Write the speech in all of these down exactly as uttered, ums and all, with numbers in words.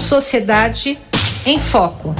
Sociedade em Foco.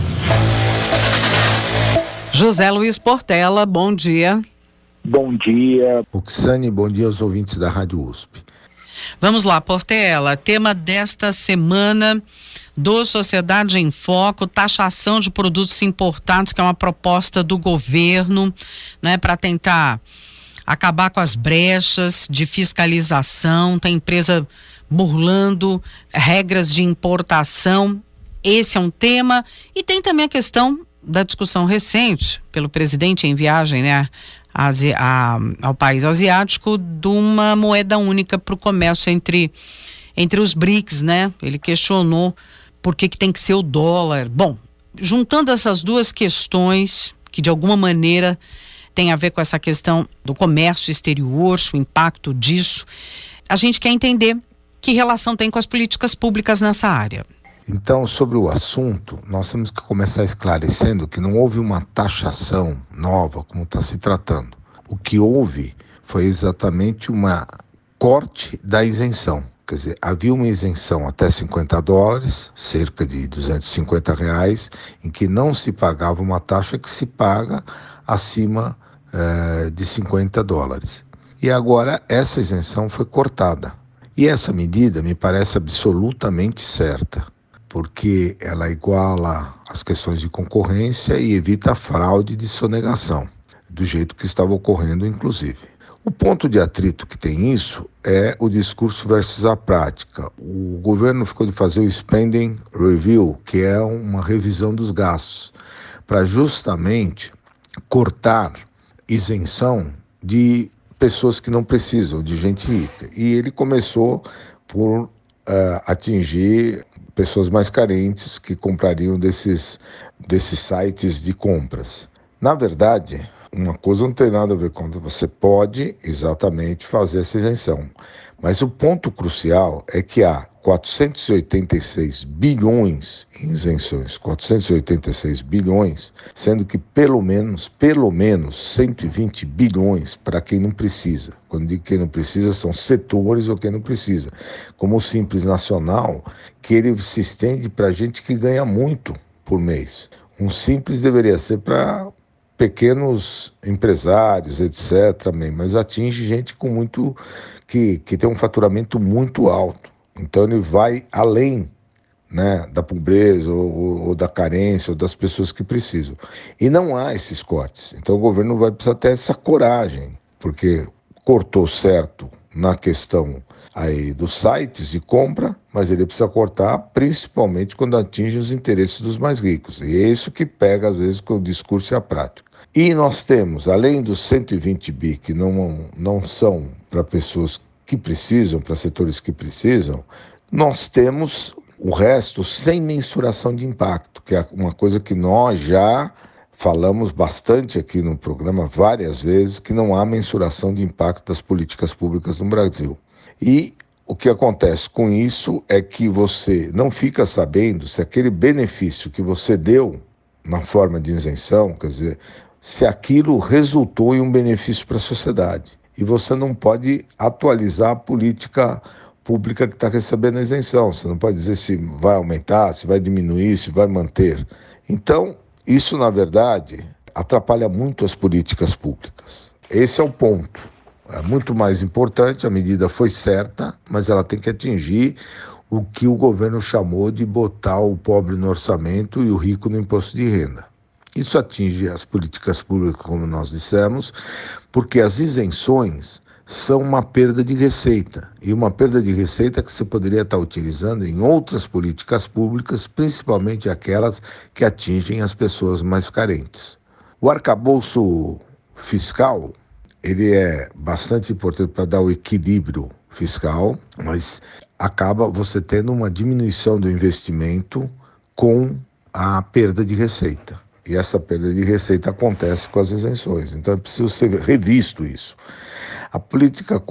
José Luiz Portela, bom dia. Bom dia. Oxane, bom dia aos ouvintes da Rádio U S P. Vamos lá, Portela, tema desta semana do Sociedade em Foco, taxação de produtos importados, que é uma proposta do governo, né, para tentar acabar com as brechas de fiscalização. Tem empresa burlando regras de importação. Esse é um tema. E tem também a questão da discussão recente pelo presidente em viagem, né, Asi- a, ao país asiático, de uma moeda única para o comércio entre, entre os BRICS, né? Ele questionou por que, que tem que ser o dólar. Bom, juntando essas duas questões, que de alguma maneira tem a ver com essa questão do comércio exterior, o impacto disso, a gente quer entender que relação tem com as políticas públicas nessa área. Então, sobre o assunto, nós temos que começar esclarecendo que não houve uma taxação nova, como está se tratando. O que houve foi exatamente uma corte da isenção. Quer dizer, havia uma isenção até cinquenta dólares, cerca de duzentos e cinquenta reais, em que não se pagava uma taxa que se paga acima eh, de cinquenta dólares. E agora essa isenção foi cortada. E essa medida me parece absolutamente certa, porque ela iguala as questões de concorrência e evita a fraude de sonegação, do jeito que estava ocorrendo, inclusive. O ponto de atrito que tem isso é o discurso versus a prática. O governo ficou de fazer o Spending Review, que é uma revisão dos gastos, para justamente cortar isenção de pessoas que não precisam, de gente rica. E ele começou por uh, atingir pessoas mais carentes que comprariam desses, desses sites de compras. Na verdade, uma coisa não tem nada a ver com outra. Você pode exatamente fazer essa isenção. Mas o ponto crucial é que há quatrocentos e oitenta e seis bilhões em isenções, quatrocentos e oitenta e seis bilhões, sendo que pelo menos, pelo menos cento e vinte bilhões para quem não precisa. Quando digo quem não precisa, são setores ou quem não precisa. Como o Simples Nacional, que ele se estende para gente que ganha muito por mês. Um Simples deveria ser para pequenos empresários, etcétera, mas atinge gente com muito, que, que tem um faturamento muito alto. Então ele vai além, né, da pobreza ou, ou da carência ou das pessoas que precisam. E não há esses cortes. Então o governo vai precisar ter essa coragem, porque cortou certo na questão aí dos sites de compra, mas ele precisa cortar principalmente quando atinge os interesses dos mais ricos. E é isso que pega às vezes com o discurso e a prática. E nós temos, além dos cento e vinte bi que não, não são para pessoas que precisam, para setores que precisam, nós temos o resto sem mensuração de impacto, que é uma coisa que nós já falamos bastante aqui no programa várias vezes, que não há mensuração de impacto das políticas públicas no Brasil. E o que acontece com isso é que você não fica sabendo se aquele benefício que você deu na forma de isenção, quer dizer, se aquilo resultou em um benefício para a sociedade. E você não pode atualizar a política pública que está recebendo a isenção. Você não pode dizer se vai aumentar, se vai diminuir, se vai manter. Então, isso, na verdade, atrapalha muito as políticas públicas. Esse é o ponto. É muito mais importante, a medida foi certa, mas ela tem que atingir o que o governo chamou de botar o pobre no orçamento e o rico no imposto de renda. Isso atinge as políticas públicas, como nós dissemos, porque as isenções são uma perda de receita, e uma perda de receita que você poderia estar utilizando em outras políticas públicas, principalmente aquelas que atingem as pessoas mais carentes. O arcabouço fiscal, ele é bastante importante para dar o equilíbrio fiscal, mas acaba você tendo uma diminuição do investimento com a perda de receita. E essa perda de receita acontece com as isenções. Então é preciso ser revisto isso. A política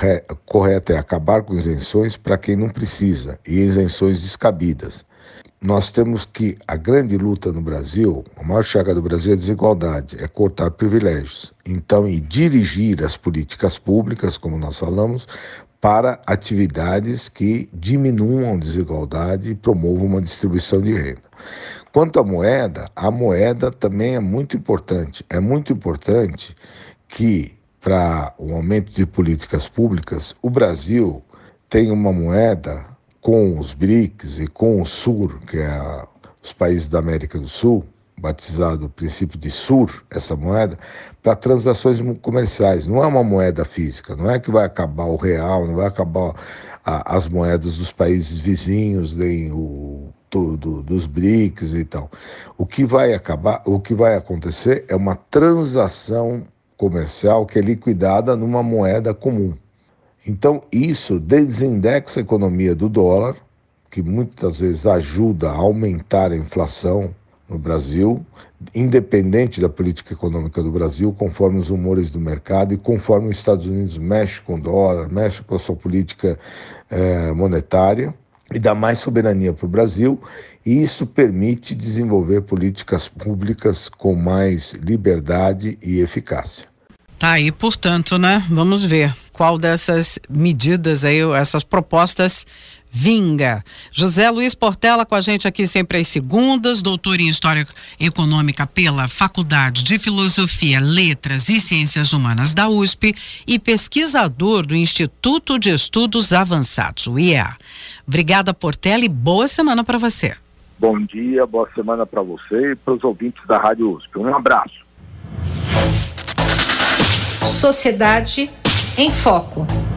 correta é acabar com isenções para quem não precisa e isenções descabidas. Nós temos que, a grande luta no Brasil, a maior chaga do Brasil é a desigualdade, é cortar privilégios. Então, e dirigir as políticas públicas, como nós falamos, para atividades que diminuam a desigualdade e promovam uma distribuição de renda. Quanto à moeda, a moeda também é muito importante. É muito importante que, para o aumento de políticas públicas, o Brasil tenha uma moeda com os B R I C S e com o SUR, que é a, os países da América do Sul, batizado o princípio de SUR, essa moeda, para transações comerciais. Não é uma moeda física, não é que vai acabar o real, não vai acabar a, as moedas dos países vizinhos, nem o, do, do, dos B R I C S e tal. O que vai acabar, o que vai acontecer é uma transação comercial que é liquidada numa moeda comum. Então, isso desindexa a economia do dólar, que muitas vezes ajuda a aumentar a inflação no Brasil, independente da política econômica do Brasil, conforme os humores do mercado e conforme os Estados Unidos mexe com o dólar, mexe com a sua política eh, monetária e dá mais soberania para o Brasil, e isso permite desenvolver políticas públicas com mais liberdade e eficácia. Tá aí, portanto, né? Vamos ver qual dessas medidas aí, essas propostas vinga. José Luiz Portela com a gente aqui sempre às segundas, doutor em História Econômica pela Faculdade de Filosofia, Letras e Ciências Humanas da U S P e pesquisador do Instituto de Estudos Avançados, o I E A. Obrigada, Portela, e boa semana para você. Bom dia, boa semana para você e para os ouvintes da Rádio U S P. Um abraço. Sociedade em Foco.